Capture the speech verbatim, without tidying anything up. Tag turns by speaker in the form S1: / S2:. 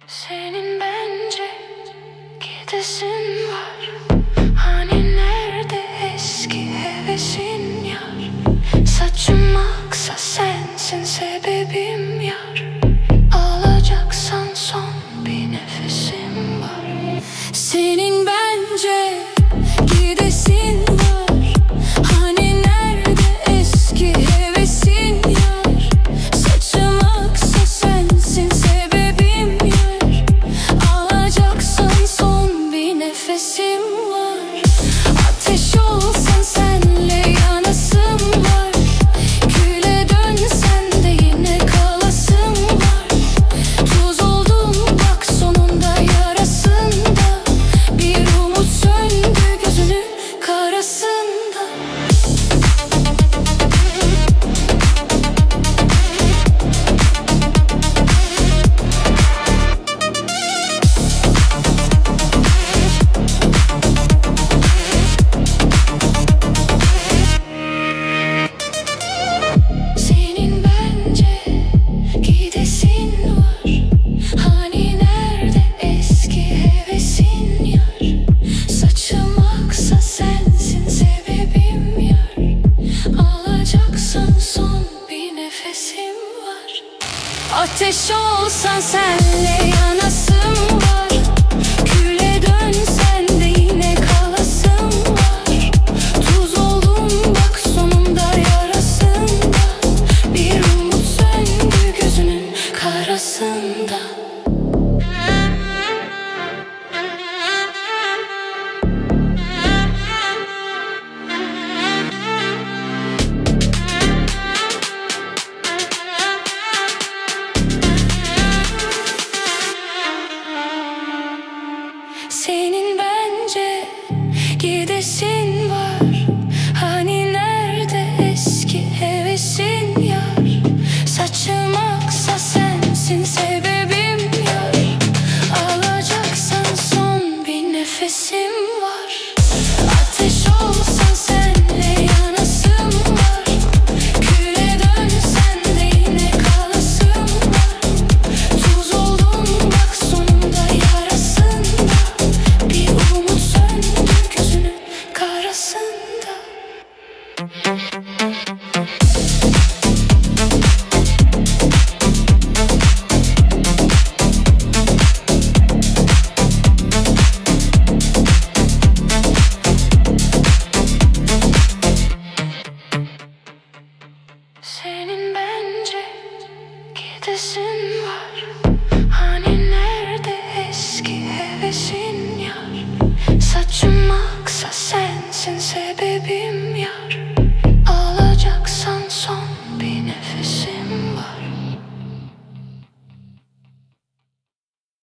S1: Senin bence gidesin var. Hani nerede eski hevesin yar? Saçım aksa sensin sebebim yar. Alacaksan son bir nefesim var. Senin bence gidesin var. Hani nerede eski hevesin yar? Saçım aksa sensin sebebim yar. Alacaksan son bir nefesim var. Ateş olsan senle yanasım var. Küle dönsen de yine kalasım var. Tuz oldum bak sonunda yarasında. Bir umut söndü gözünün karasında. Senin bence gidesin var. Hani nerede eski hevesin yar? Saçım aksa sensin sebebim yar. Alacaksan son bir nefesim var. Ateş olsan senle yanasım var. Küle dönsen de yine kalasım var. Tuz oldum bak sonunda yarasında. Bir umut söndü gözünün karasında. Senin bence gidesin var. Hani nerede eski hevesin yar? Saçım aksa sensin sebebim yar. Alacaksan son bir nefesim var. Ateş olsan senle yanasım var. Küle dönsen de yine kalasım var. Tuz oldum bak sonunda yarasında. Bir umut söndü gözünün karasında. Senin bence gidesin var. Hani nerede eski hevesin yar? Saçım aksa sensin sebebim yar.